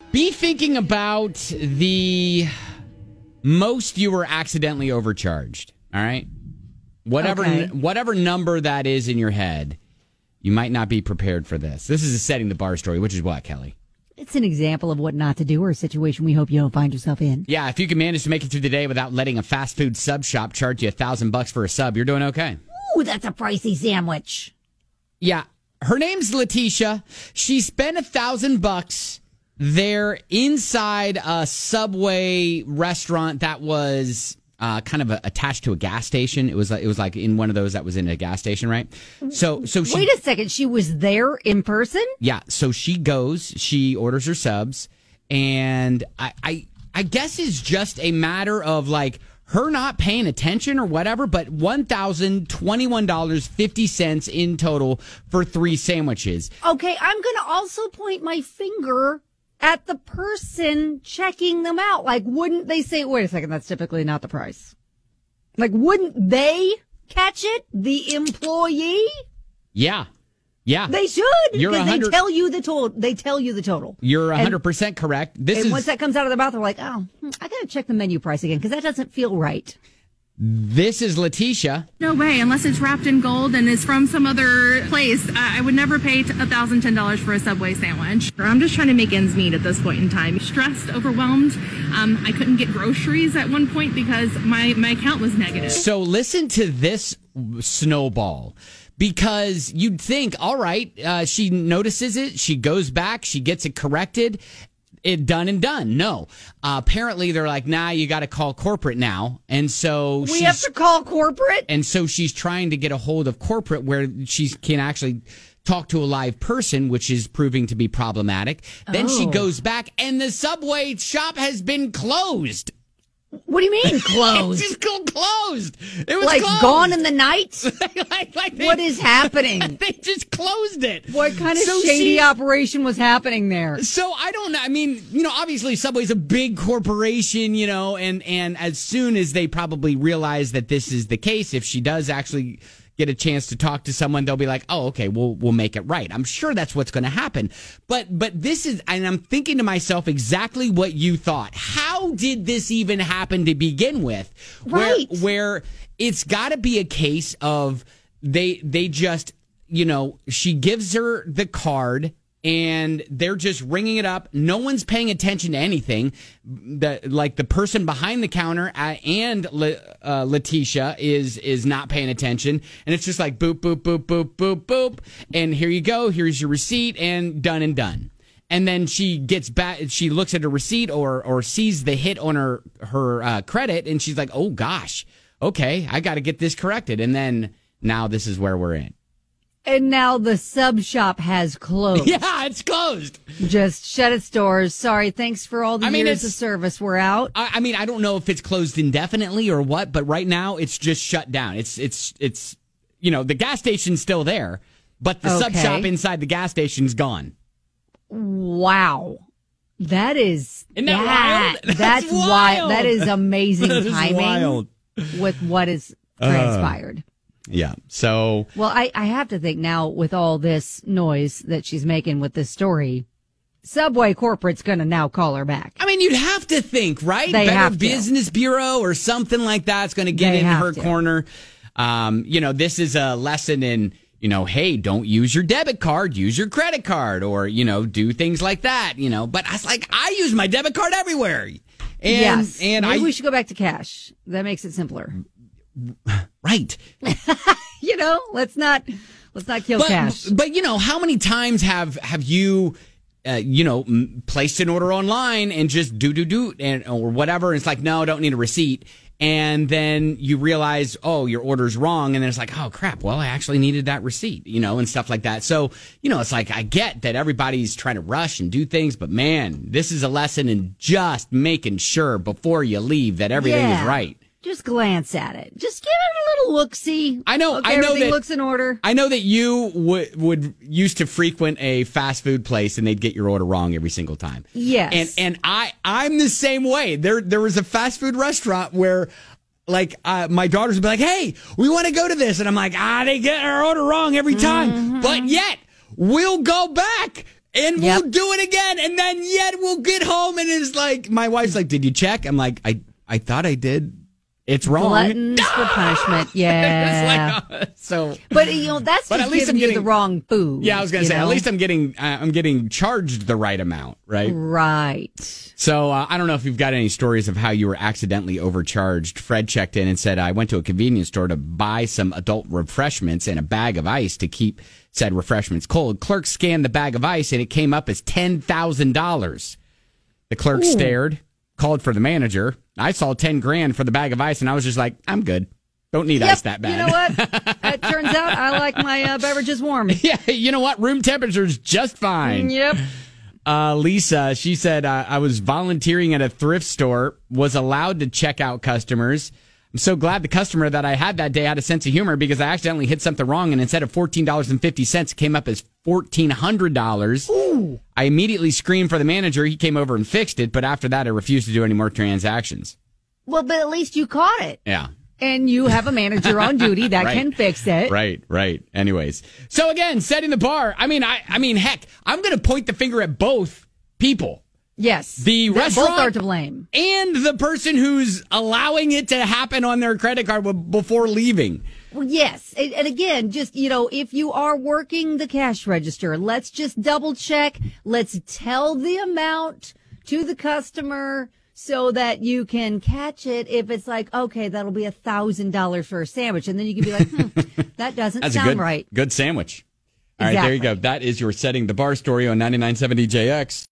Be thinking about the most you were accidentally overcharged. All right? Whatever number that is in your head, you might not be prepared for this. This is a setting the bar story, which is what, Kelly? It's an example of what not to do or a situation we hope you don't find yourself in. Yeah, if you can manage to make it through the day without letting a fast food sub shop charge you $1,000 for a sub, you're doing okay. Ooh, that's a pricey sandwich. Yeah. Her name's Letitia. She spent $1,000 there inside a Subway restaurant that was kind of attached to a gas station. It was like in one of those that was in a gas station, right? So she, wait a second. She was there in person? Yeah. So she orders her subs, and I guess it's just a matter of like her not paying attention or whatever, but $1,021.50 in total for 3 sandwiches. Okay, I'm going to also point my finger at the person checking them out. Like, wouldn't they say, wait a second, that's typically not the price? Like, wouldn't they catch it? The employee? Yeah. Yeah. They should. Because they tell you the total. They tell you the total. You're 100% correct. Once that comes out of their mouth, they're like, oh, I got to check the menu price again because that doesn't feel right. This is Letitia. No way, unless it's wrapped in gold and is from some other place. I would never pay $1,010 for a Subway sandwich. I'm just trying to make ends meet at this point in time. Stressed, overwhelmed. I couldn't get groceries at one point because my account was negative. So listen to this snowball. Because you'd think, all right, she notices it, she goes back, she gets it corrected, it done and done. No. Apparently they're like, nah, you got to call corporate now. And so we have to call corporate? And so she's trying to get a hold of corporate where she can actually talk to a live person, which is proving to be problematic. Then she goes back and the Subway shop has been closed. What do you mean closed? It's just closed. It was like closed. Gone in the night? What is happening? They just closed it. What kind of shady operation was happening there? So I don't know. I mean, obviously Subway's a big corporation, and as soon as they probably realize that this is the case, if she does actually get a chance to talk to someone, they'll be like, oh, okay, we'll make it right. I'm sure that's what's going to happen. But this is, and I'm thinking to myself exactly what you thought. How did this even happen to begin with? Right. Where it's got to be a case of they just, she gives her the card and they're just ringing it up. No one's paying attention to anything. The person behind the counter and Letitia is not paying attention, and it's just like boop boop boop boop boop boop, and here you go. Here's your receipt, and done and done. And then she gets back. She looks at her receipt or sees the hit on her credit, and she's like, oh gosh, okay, I got to get this corrected. And then now this is where we're in. And now the sub shop has closed. Yeah, it's closed. Just shut its doors. Sorry, thanks for all the years of service. We're out. I mean, I don't know if it's closed indefinitely or what, but right now it's just shut down. It's the gas station's still there, but the sub shop inside the gas station's gone. Wow. Isn't that wild? That's wild. That is amazing timing wild. With what is transpired. Yeah. So, well, I have to think now with all this noise that she's making with this story, Subway corporate's going to now call her back. I mean, you'd have to think, right? They Better have to. Business Bureau or something like that's going to get in her corner. This is a lesson in, hey, don't use your debit card, use your credit card, or, do things like that, But I was like, I use my debit card everywhere. And, yes. And maybe we should go back to cash. That makes it simpler. Right. Let's not kill cash. But how many times have you placed an order online and just do or whatever, and it's like, no, don't need a receipt, and then you realize, oh, your order's wrong, and then it's like, oh crap, well, I actually needed that receipt, and stuff like that. So it's like, I get that everybody's trying to rush and do things, but man, this is a lesson in just making sure before you leave that everything is right. Just glance at it. Just give it a little look-see. I know everything that looks in order. I know that you would used to frequent a fast food place and they'd get your order wrong every single time. Yes. And I'm the same way. There was a fast food restaurant where my daughters would be like, "Hey, we want to go to this," and I'm like, they get our order wrong every time, but yet we'll go back And we'll do it again. And then yet we'll get home and it's like, my wife's like, did you check? I'm like, I thought I did. It's wrong. Gluttons for punishment. Yeah. It's like, so. But, that's But just at least giving you the wrong food. Yeah, I was going to say, know? at least I'm getting charged the right amount, right? Right. So I don't know if you've got any stories of how you were accidentally overcharged. Fred checked in and said, I went to a convenience store to buy some adult refreshments and a bag of ice to keep said refreshments cold. Clerk scanned the bag of ice and it came up as $10,000. The clerk stared, called for the manager. I saw 10 grand for the bag of ice and I was just like, I'm good. Don't need ice that bad. You know what? It turns out I like my beverages warm. Yeah, you know what? Room temperature's just fine. Yep. Lisa, she said, I was volunteering at a thrift store, was allowed to check out customers. I'm so glad the customer that I had that day had a sense of humor because I accidentally hit something wrong and instead of $14.50, it came up as $1,400. Ooh. I immediately screamed for the manager. He came over and fixed it, but after that, I refused to do any more transactions. Well, but at least you caught it. Yeah. And you have a manager on duty that Right. can fix it. Right. Anyways. So again, setting the bar. I mean, heck, I'm going to point the finger at both people. Yes. The Both restaurant are to blame. and the person who's allowing it to happen on their credit card before leaving. Well, yes. And again, just, if you are working the cash register, let's just double check. Let's tell the amount to the customer so that you can catch it. If it's like, okay, that'll be $1,000 for a sandwich. And then you can be like, that doesn't That's sound a right. good sandwich. All right, there you go. That is your Setting the Bar story on 99.7 DJX.